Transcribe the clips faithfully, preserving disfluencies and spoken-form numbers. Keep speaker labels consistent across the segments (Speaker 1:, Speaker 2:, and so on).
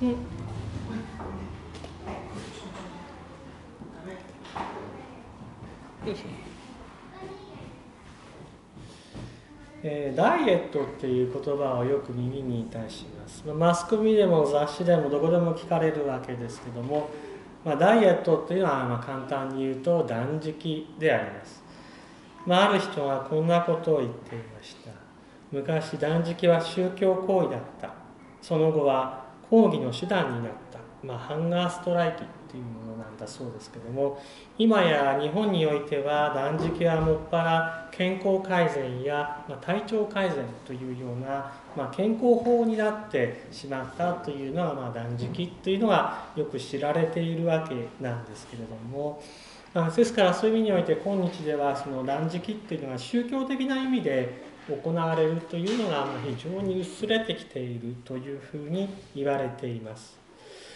Speaker 1: うん、えー、ダイエットっていう言葉をよく耳にいたします。マスコミでも雑誌でもどこでも聞かれるわけですけども、まあ、ダイエットっていうのはまあ簡単に言うと断食であります。まあ、ある人はこんなことを言っていました。昔断食は宗教行為だった。その後は抗議の手段になった。まあ、ハンガーストライキっていうものなんだそうですけども、今や日本においては断食はもっぱら健康改善や、まあ、体調改善というような、まあ、健康法になってしまったというのは、まあ、断食というのがよく知られているわけなんですけれども、まあ、ですからそういう意味において今日ではその断食っていうのは宗教的な意味で行われるというのが非常に薄れてきているというふうに言われています。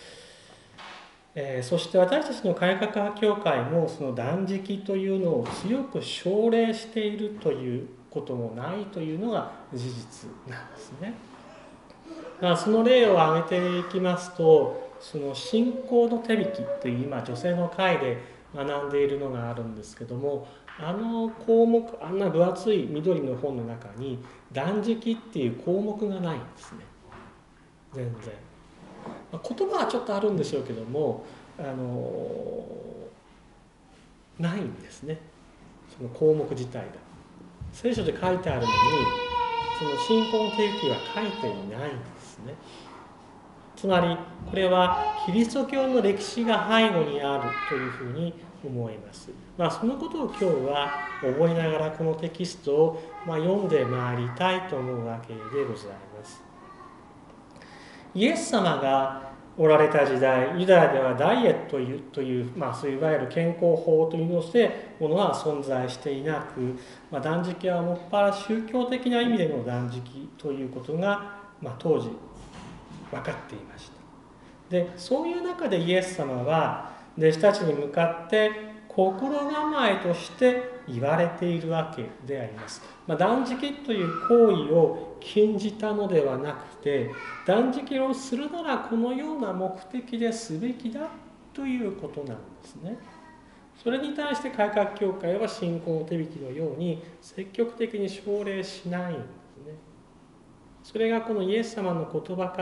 Speaker 1: えー、そして私たちの改革派教会もその断食というのを強く奨励しているということもないというのが事実なんですね。まあ、その例を挙げていきますと、その信仰の手引きという今女性の会で学んでいるのがあるんですけども、あの項目、あんな分厚い緑の本の中に断食っていう項目がないんですね。全然。言葉はちょっとあるんでしょうけども、あのないんですね、その項目自体が。聖書で書いてあるのにその信仰の手引きは書いていないんですね。つまりこれはキリスト教の歴史が背後にあるというふうに思います。まあ、そのことを今日は覚えながらこのテキストをまあ読んでまいりたいと思うわけでございます。イエス様がおられた時代、ユダヤではダイエットという、まあ、そういういわゆる健康法というのしてものは存在していなく、まあ、断食はもっぱら宗教的な意味での断食ということが、まあ、当時分かっていました。で、そういう中でイエス様は弟子たちに向かって心構えとして言われているわけであります。まあ、断食という行為を禁じたのではなくて、断食をするならこのような目的ですべきだということなんですね。それに対して改革教会は信仰の手引きのように積極的に奨励しないんですね。それがこのイエス様の言葉から、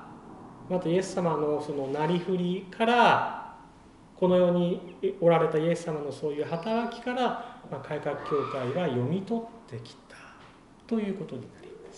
Speaker 1: またイエス様のそのなりふりから、この世におられたイエス様のそういう働きから、まあ、改革教会は読み取ってきたということになります。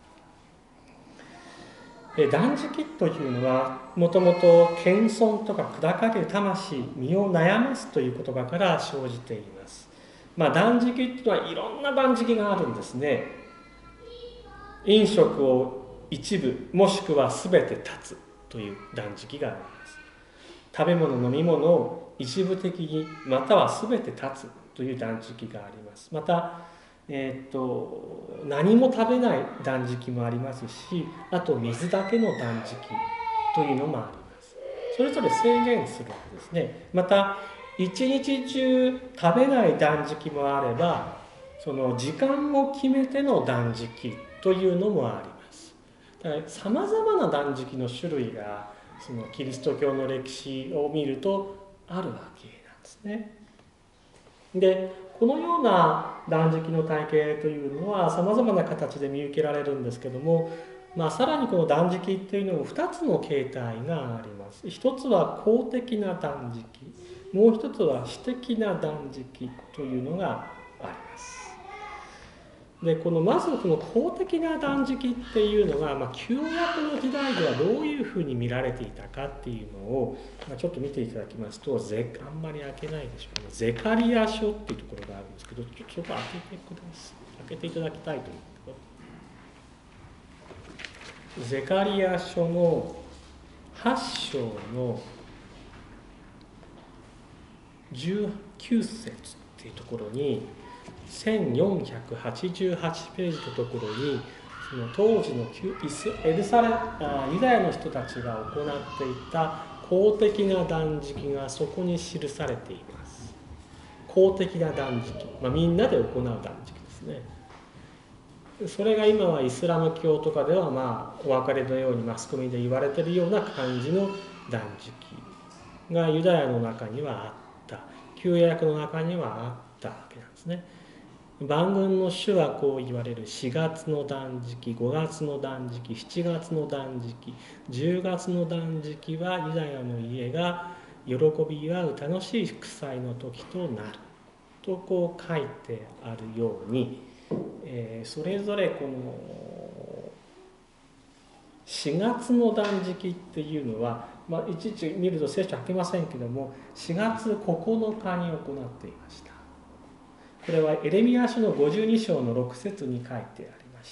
Speaker 1: 断食というのはもともと謙遜とか砕かれる魂、身を悩ますという言葉から生じています。まあ、断食というのはいろんな断食があるんですね。飲食を一部もしくは全て断つという断食があります。食べ物飲み物を一部的にまたは全て断つという断食があります。またえー、と何も食べない断食もありますし、あと水だけの断食というのもあります。それぞれ制限するんですね。また一日中食べない断食もあれば、その時間を決めての断食というのもあります。だからさまざまな断食の種類がそのキリスト教の歴史を見るとあるわけなんですね。で、このような断食の体系というのはさまざまな形で見受けられるんですけども、まあ、さらにこの断食というのもふたつの形態があります。一つは公的な断食、もう一つは私的な断食というのがあります。で、このまずこの公的な断食っていうのが、まあ、旧約の時代ではどういうふうに見られていたかっていうのを、まあ、ちょっと見ていただきますと、ゼあんまり開けないでしょうね。ゼカリヤ書っていうところがあるんですけど、ちょっとそこ開けてください。開けていただきたいと思って。ゼカリヤ書のはち章のじゅうきゅう節っていうところに、せんよんひゃくはちじゅうはちページのところに、その当時のエルサレユダヤの人たちが行っていた公的な断食がそこに記されています。公的な断食、まあ、みんなで行う断食ですね。 それが今はイスラム教とかではまあお分かりのようにマスコミで言われているような感じの断食がユダヤの中にはあった、旧約の中にはあったわけなんですね。万軍の主はこう言われる。しがつの断食、ごがつの断食、しちがつの断食、じゅうがつの断食はユダヤの家が喜び祝う楽しい祝祭の時となるとこう書いてあるように、えー、それぞれこのしがつの断食っていうのは、まあ、いちいち見ると聖書開けませんけども、しがつここのかに行っていました。これはエレミヤ書のごじゅうに章のろく節に書いてありまして、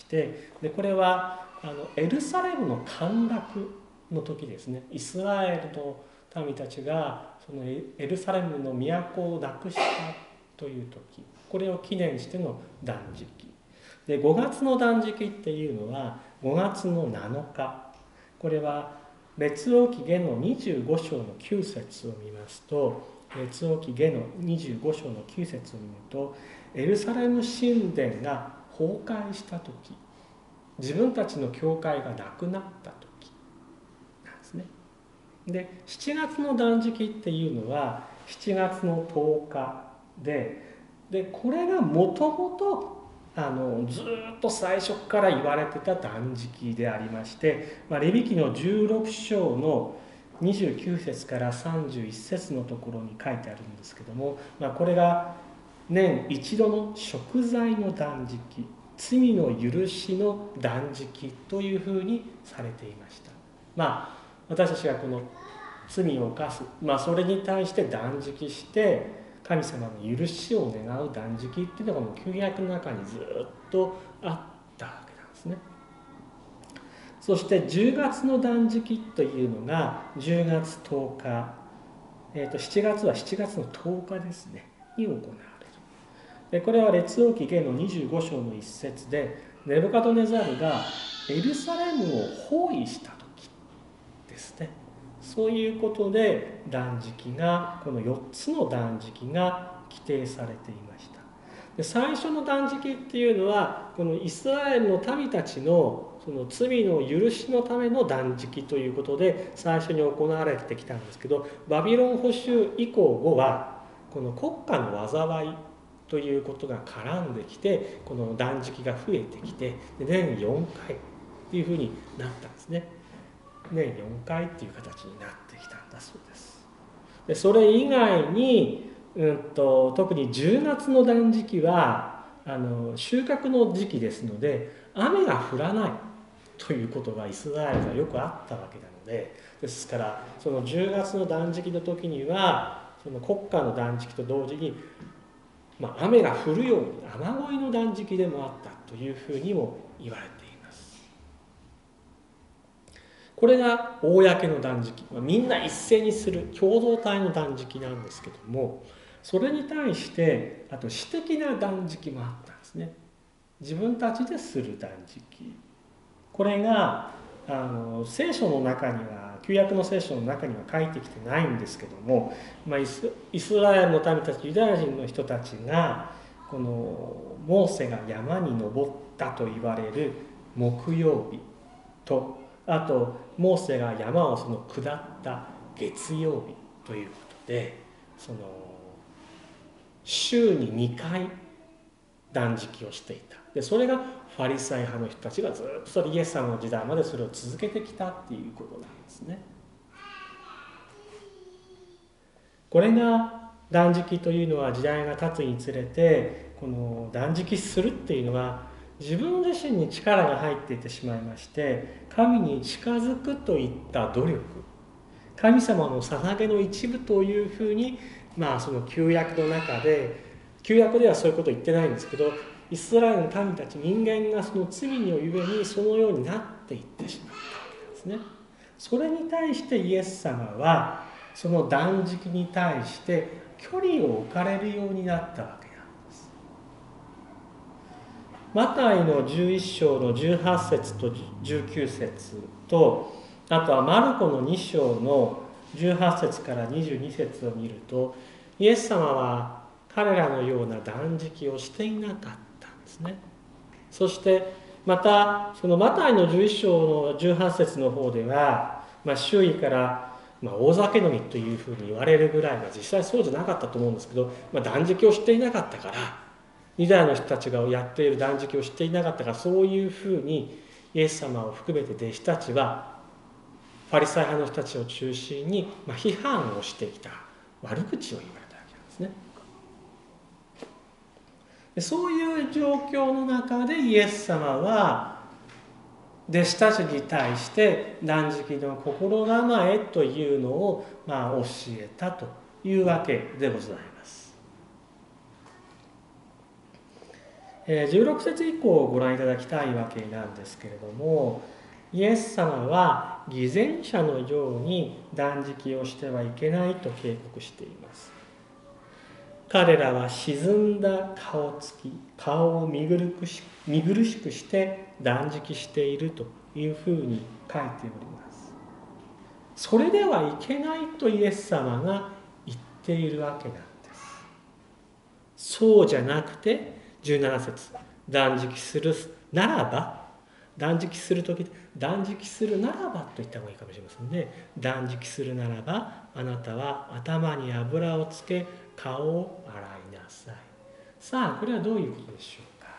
Speaker 1: でこれはあのエルサレムの陥落の時ですね。イスラエルの民たちがそのエルサレムの都をなくしたという時、これを記念しての断食で、ごがつの断食っていうのはごがつのなのか、これは列王記下のにじゅうご章のきゅう節を見ますと、列王記下のにじゅうご章のきゅう節を見ると、エルサレム神殿が崩壊した時、自分たちの教会がなくなった時なんですね。でしちがつの断食っていうのはしちがつのとおかで、でこれがもともとあのずっと最初から言われてた断食でありまして、まあ、レビ記のじゅうろく章のにじゅうきゅう節からさんじゅういち節のところに書いてあるんですけども、まあ、これが年一度の贖罪の断食、罪の許しの断食というふうにされていました。まあ私たちがこの罪を犯す、まあ、それに対して断食して神様の許しを願う断食っていうのがもう旧約の中にずっとあったわけなんですね。そしてじゅうがつの断食というのがじゅうがつとおか、えー、としちがつはしちがつのとおかですねに行われる。でこれは列王記下のにじゅうご章の一節で、ネブカドネザルがエルサレムを包囲した時ですね。そういうことで断食が、このよっつの断食が規定されていました。で最初の断食っていうのはこのイスラエルの民たちのその罪の許しのための断食ということで最初に行われてきたんですけど、バビロン捕囚以降後はこの国家の災いということが絡んできて、この断食が増えてきて、年よんかいっていうふうになったんですね。年よんかいっていう形になってきたんだそうです。でそれ以外に、うんと、特にじゅうがつの断食はあの収穫の時期ですので、雨が降らないということがイスラエルがよくあったわけなので、ですからそのじゅうがつの断食の時にはその国家の断食と同時に、まあ、雨が降るように雨乞いの断食でもあったというふうにも言われています。これが公の断食、まあ、みんな一斉にする共同体の断食なんですけども、それに対してあと私的な断食もあったんですね。自分たちでする断食、これがあの聖書の中には、旧約の聖書の中には書いてきてないんですけども、まあ、イス、イスラエルの民たち、ユダヤ人の人たちがこのモーセが山に登ったと言われる木曜日と、あとモーセが山をその下った月曜日ということで、その週ににかい断食をしていた。でそれがファリサイ派の人たちがずっとそれイエス様の時代までそれを続けてきたっていうことなんですね。これが断食というのは時代が経つにつれて、この断食するっていうのは自分自身に力が入っていってしまいまして、神に近づくといった努力、神様の捧げの一部というふうに、まあその旧約の中で、旧約ではそういうことを言ってないんですけど、イスラエルの民たち、人間がその罪のゆえにそのようになっていってしまったわけなんですね。それに対してイエス様はその断食に対して距離を置かれるようになったわけなんです。マタイのじゅういち章のじゅうはち節とじゅうきゅう節と、あとはマルコのに章のじゅうはち節からにじゅうに節を見ると、イエス様は彼らのような断食をしていなかったんですね。 そしてまたそのマタイのじゅういっ章のじゅうはち節の方では、まあ、周囲からまあ大酒飲みというふうに言われるぐらい、まあ、実際そうじゃなかったと思うんですけど、まあ、断食をしていなかったから、ユダヤの人たちがやっている断食をしていなかったから、そういうふうにイエス様を含めて弟子たちはファリサイ派の人たちを中心にまあ批判をしてきた、悪口を言われたわけなんですね。そういう状況の中でイエス様は弟子たちに対して断食の心構えというのをまあ教えたというわけでございます。じゅうろく節以降をご覧いただきたいわけなんですけれども、イエス様は偽善者のように断食をしてはいけないと警告しています。彼らは沈んだ顔つき、顔を見苦し見苦しくして断食しているというふうに書いております。それではいけないとイエス様が言っているわけなんです。そうじゃなくてじゅうなな節、断食するならば、断食するとき、断食するならばと言った方がいいかもしれませんね。断食するならば、あなたは頭に油をつけ、顔を洗いなさい。さあ、これはどういうことでしょうか。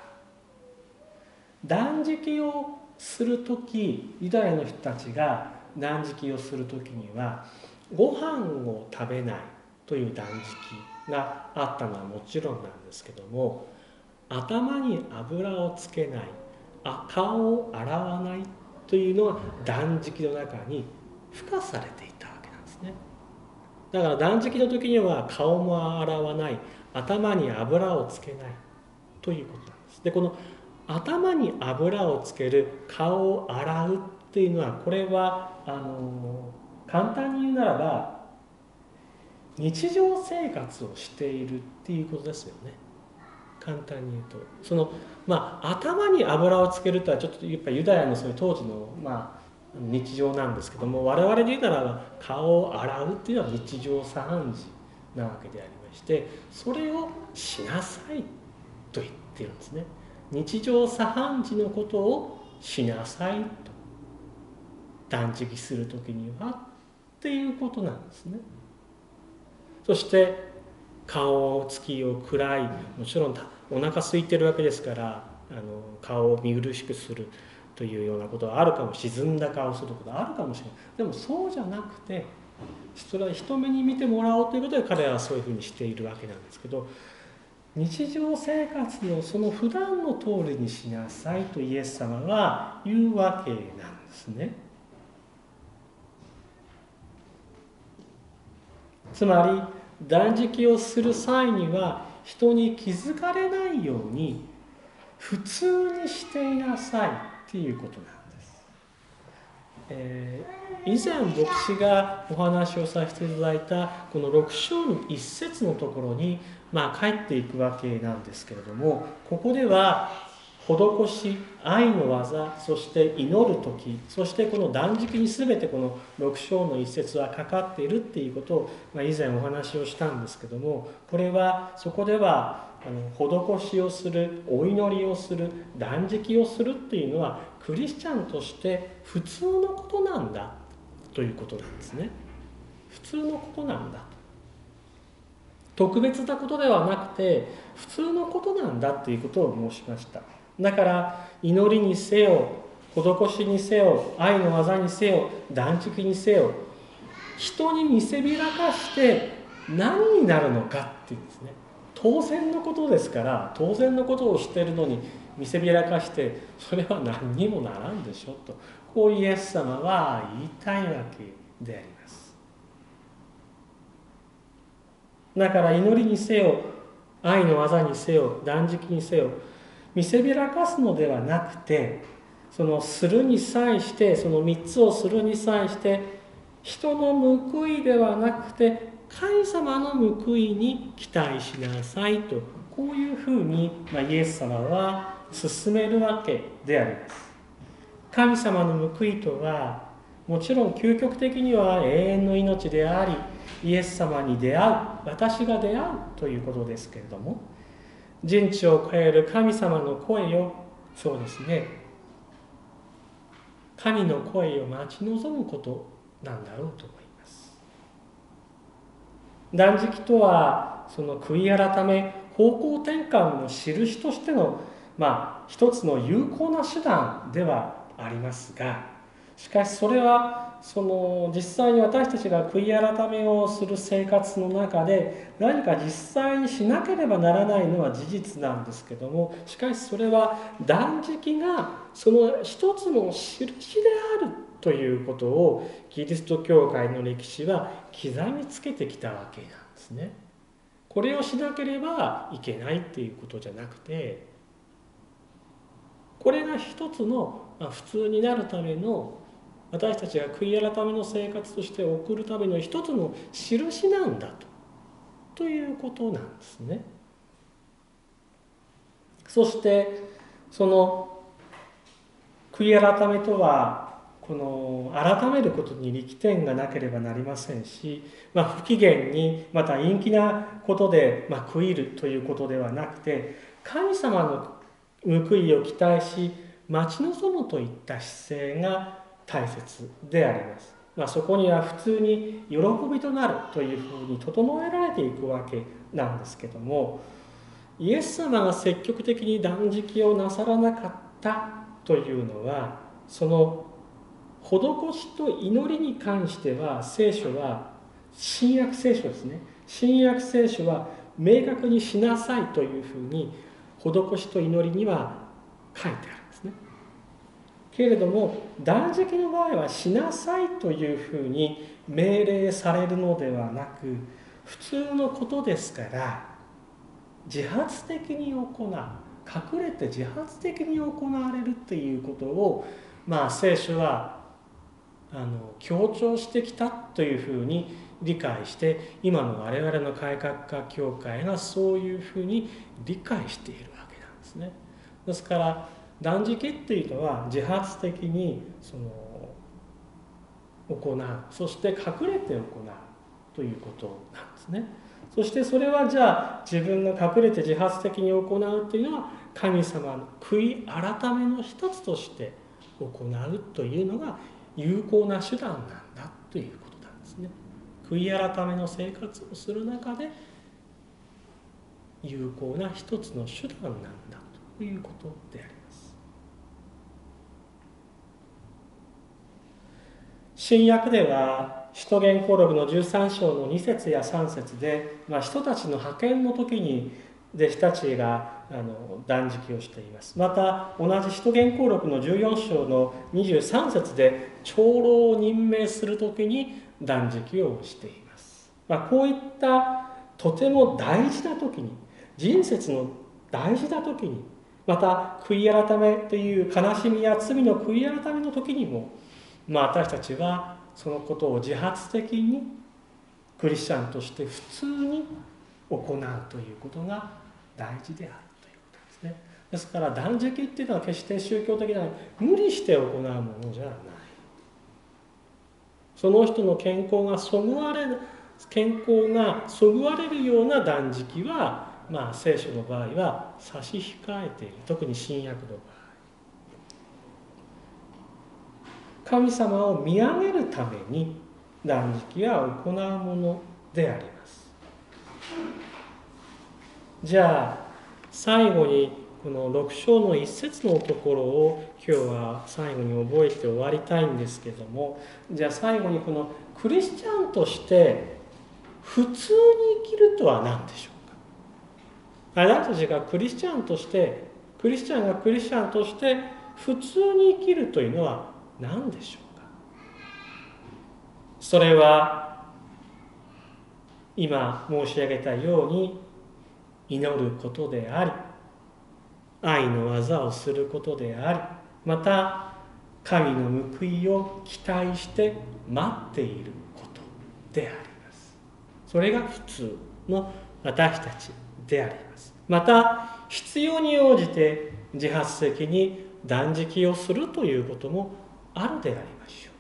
Speaker 1: 断食をするとき、ユダヤの人たちが断食をするときには、ご飯を食べないという断食があったのはもちろんなんですけども、頭に油をつけない、顔を洗わないというのは断食の中に付加されていたわけなんですね。だから断食の時には顔も洗わない、頭に油をつけないということなんです。で、この頭に油をつける、顔を洗うっていうのは、これはあの簡単に言うならば日常生活をしているっていうことですよね。簡単に言うと、そのまあ頭に油をつけるとはちょっとやっぱユダヤのそういう当時のまあ日常なんですけども、我々で言うならば顔を洗うっていうのは日常茶飯事なわけでありまして、それをしなさいと言っているんですね。日常茶飯事のことをしなさいと、断食する時にはっていうことなんですね。そして顔つきを暗い、もちろんお腹空いてるわけですから、あの顔を見苦しくするというようなことはあるかも、沈んだ顔をすることはあるかもしれない。でもそうじゃなくて、それは人目に見てもらおうということで彼らはそういうふうにしているわけなんですけど、日常生活のその普段の通りにしなさいとイエス様は言うわけなんですね。つまり断食をする際には人に気づかれないように普通にしていなさいっていうことなんです。えー、以前牧師がお話をさせていただいたこのろく章の一節のところにまあ帰っていくわけなんですけれども、ここでは施し、愛の技、そして祈る時、そしてこの断食に全てこのろく章の一節はかかっているっていうことを、まあ、以前お話をしたんですけども、これはそこではあの施しをする、お祈りをする、断食をするっていうのはクリスチャンとして普通のことなんだということなんですね。普通のことなんだ、特別なことではなくて普通のことなんだということを申しました。だから祈りにせよ、施しにせよ、愛の技にせよ、断食にせよ、人に見せびらかして何になるのかっていうんですね。当然のことですから、当然のことをしているのに見せびらかしてそれは何にもならんでしょと、こうイエス様は言いたいわけであります。だから祈りにせよ、愛の技にせよ、断食にせよ、見せびらかすのではなくて、そのするに際して、そのみっつをするに際して人の報いではなくて神様の報いに期待しなさいと、こういうふうに、まあ、イエス様は進めるわけであります。神様の報いとはもちろん究極的には永遠の命であり、イエス様に出会う、私が出会うということですけれども、人知を変える神様の声をそうですね、神の声を待ち望むことなんだろうと思います。断食とはその悔い改め、方向転換の印としての、まあ、一つの有効な手段ではありますが、しかしそれはその実際に私たちが悔い改めをする生活の中で何か実際にしなければならないのは事実なんですけども、しかしそれは断食がその一つの印であるということをキリスト教会の歴史は刻みつけてきたわけなんですね。これをしなければいけないっていうことじゃなくて、これが一つの普通になるための、私たちが悔い改めの生活として送るための一つの印なんだと、ということなんですね。そしてその悔い改めとは、この改めることに力点がなければなりませんし、まあ、不機嫌にまた陰気なことで、まあ、悔いるということではなくて、神様の報いを期待し待ち望むといった姿勢が大切であります。まあ、そこには普通に喜びとなるというふうに整えられていくわけなんですけども、イエス様が積極的に断食をなさらなかったというのは、その施しと祈りに関しては聖書は、新約聖書ですね、新約聖書は明確にしなさいというふうに施しと祈りには書いてあるんですね。けれども断食の場合はしなさいというふうに命令されるのではなく、普通のことですから自発的に行う、隠れて自発的に行われるということを、まあ聖書はあの強調してきたというふうに理解して、今の我々の改革家教会がそういうふうに理解しているわけなんですね。ですから断食っていうのは自発的にその行う、そして隠れて行うということなんですね。そしてそれはじゃあ自分が隠れて自発的に行うというのは神様の悔い改めの一つとして行うというのが有効な手段なんだということなんですね。悔い改めの生活をする中で有効な一つの手段なんだということであります。新約では使徒言行録のじゅうさん章のに節やさん節で、まあ、人たちの派遣の時に弟子たちがあの断食をしています。また同じ使徒言行録のじゅうよん章のにじゅうさん節で長老を任命する時に断食をしています。まあ、こういったとても大事な時に、人節の大事な時に、また悔い改めという悲しみや罪の悔い改めの時にも、まあ、私たちはそのことを自発的にクリスチャンとして普通に行うということが大事であるということですね。ですから断食っていうのは決して宗教的な無理して行うものじゃない。その人の健康がそぐわれる健康がそぐわれるような断食は、まあ、聖書の場合は差し控えている。特に新約の場合、神様を見上げるために断食は行うものであります。じゃあ最後にこのろく章の一節のところを今日は最後に覚えて終わりたいんですけども、じゃあ最後にこのクリスチャンとして普通に生きるとは何でしょうか。あなたたちがクリスチャンとしてクリスチャンがクリスチャンとして普通に生きるというのは何でしょうか。それは今申し上げたように祈ることであり、愛の技をすることであり、また神の報いを期待して待っていることであります。それが普通の私たちであります。また必要に応じて自発的に断食をするということもあるでありましょう。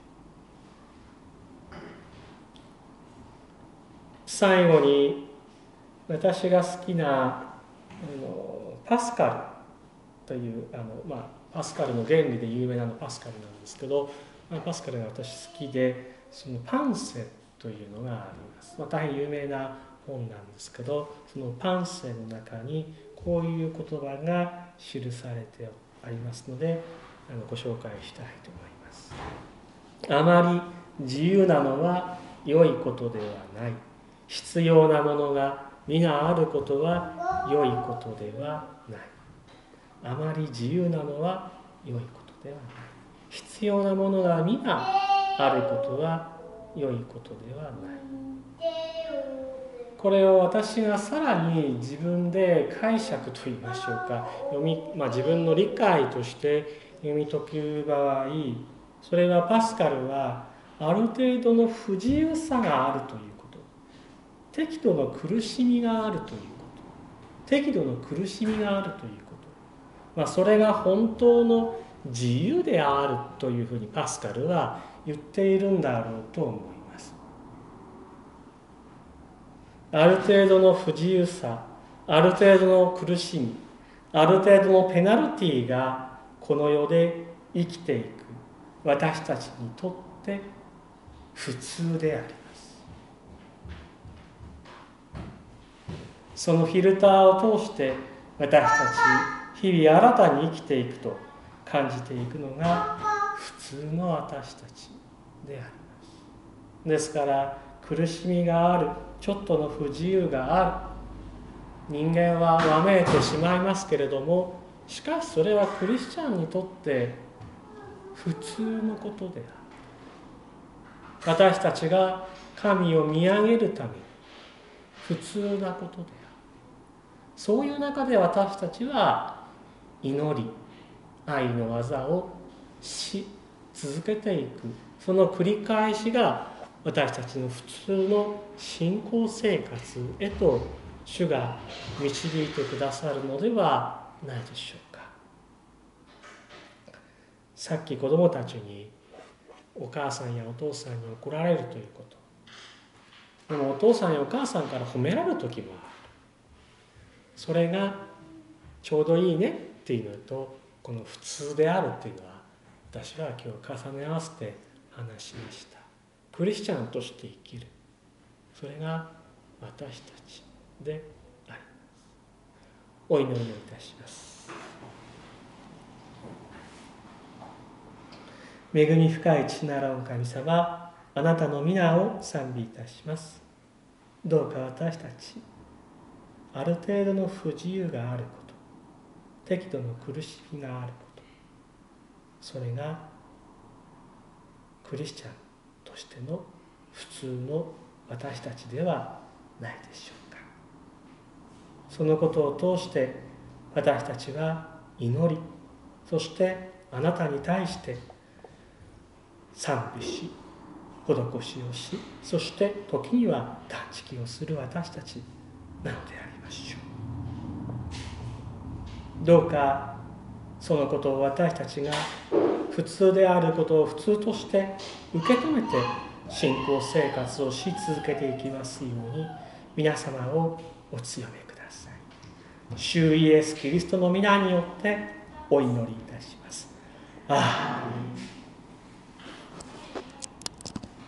Speaker 1: 最後に私が好きなあのパスカというあの、まあ、パスカルの原理で有名なのパスカルなんですけど、まあ、パスカルが私好きで、そのパンセというのがあります。まあ、大変有名な本なんですけど、そのパンセの中にこういう言葉が記されてありますので、あのご紹介したいと思います。あまり自由なのは良いことではない。必要なものが皆あることは良いことではない。あまり自由なのは良いことではない。必要なものが皆あることは良いことではない。これを私がさらに自分で解釈といいましょうか、読み、まあ、自分の理解として読み解く場合、それはパスカルはある程度の不自由さがあるということ、適度の苦しみがあるということ、適度の苦しみがあるということ、まあ、それが本当の自由であるというふうにパスカルは言っているんだろうと思います。ある程度の不自由さ、ある程度の苦しみ、ある程度のペナルティがこの世で生きていく私たちにとって普通であります。そのフィルターを通して私たち日々新たに生きていくと感じていくのが普通の私たちであります。ですから苦しみがある、ちょっとの不自由がある、人間はわめいてしまいますけれども、しかしそれはクリスチャンにとって普通のことである。私たちが神を見上げるために普通なことである。そういう中で私たちは祈り、愛の技をし続けていく、その繰り返しが私たちの普通の信仰生活へと主が導いてくださるのではないでしょうか。さっき子どもたちにお母さんやお父さんに怒られるということ、でもお父さんやお母さんから褒められる時もある。それがちょうどいいねっていうのと、この普通であるっていうのは、私は今日重ね合わせて話しました。クリスチャンとして生きる、それが私たちであります。お祈りをいたします。恵み深い父ならお神様、あなたの皆を賛美いたします。どうか私たち、ある程度の不自由があること、適度の苦しみがあること、それがクリスチャンとしての普通の私たちではないでしょうか。そのことを通して私たちは祈り、そしてあなたに対して賛美し、施しをし、そして時には断食をする私たちなのでありましょう。どうかそのことを私たちが普通であることを普通として受け止めて信仰生活をし続けていきますように、皆様をお強めください。主イエス・キリストの皆によってお祈りいたします。アーメン。